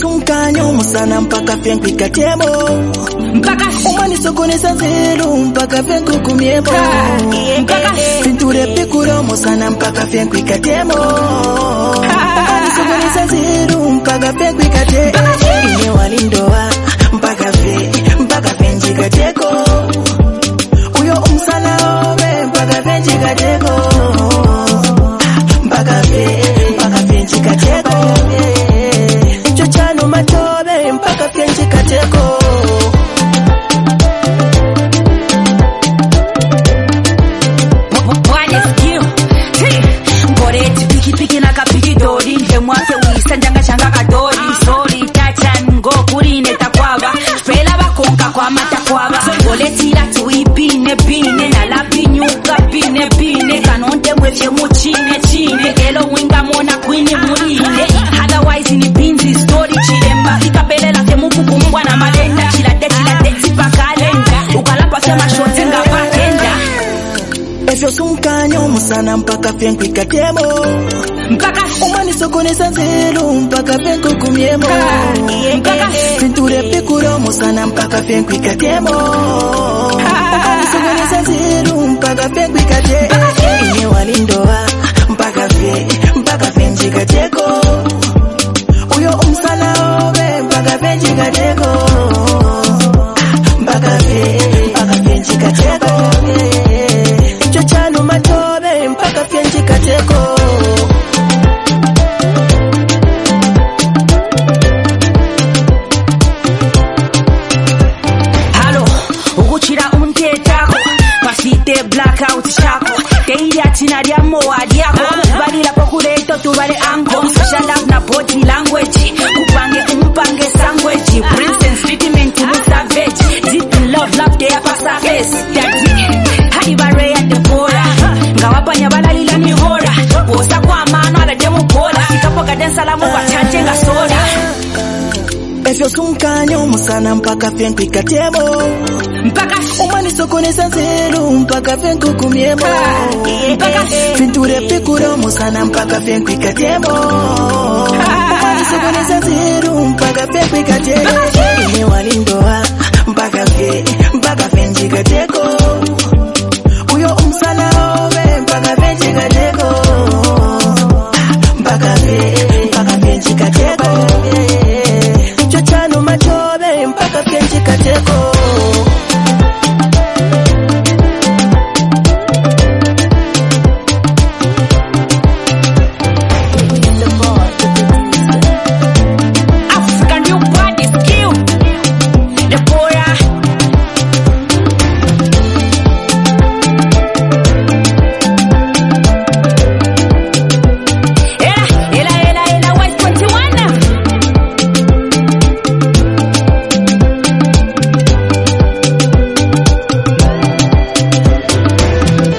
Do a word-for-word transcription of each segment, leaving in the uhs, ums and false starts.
sunkanyo musana mpaka fenku ikatemo mpaka umani sokonesa nzelu mpaka fenku kumiemo mpaka pinture pikuro musana mpaka fenku ikatemo umani sokonesa nzelu mpaka fenku ikatemo ine walindoa mpaka fe mpaka fenji kateko uyo umsana ome mpaka fenji kateko mpaka fe mpaka fenji kateko chochano matobe mpaka fenji kateko mwase wisanja changa kadori sorry tachan go kurine takwaba fela bakonka kwa mata kwaba boletira tuibine bine na labinyuka bine bine kanonde mweche muchine chine elo winga mona kwini murine otherwise ni binzi story chiremba ikabelela temuku kumbwa na malenda chilade chilade tipakalenda ukalapa sema shote ngapatenda efyo sunkanyo musana mpaka fenku ikatemo mpaka umani sokonesa nzelu mpaka fenku kumiemo mpaka pinture pikuro musana mpaka fenku ikatemo umani sokonesa nzelu mpaka fenku ikatemo ine walindoa mpaka fe mpaka fenji kateko uyo umsana ome mpaka fenji kateko mpaka fe mpaka fenji kateko chochano matobe mpaka fenji kateko blackout chako keili atina lya moadi yako balila pokuleto tubale anko social love na body language kupange umpange sandwich princess treatment mu savage deep in love love de pasa face daddy hadi bare ya de bora ngawapanya balalila ni hora bosa kwa mano ala demo bola sikapoka den salamu kwa chanje nga soda efyo sunkanyo musana mpaka fenku ikatemo mpaka umani sokonesa nzelu mpaka fenku kumiemo mpaka pinture pikuro musana mpaka fenku ikatemo umani sokonesa nzelu mpaka fenku ikatemo ine walindoa mpaka fe mpaka fenji kateko uyo umsana ome mpaka fenji kateko mpaka fe mpaka fenji kateko chochano matobe mpaka fenji kateko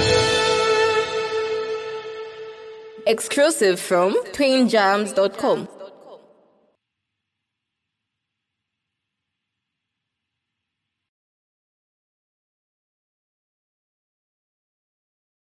Exclusive from twin jams dot com.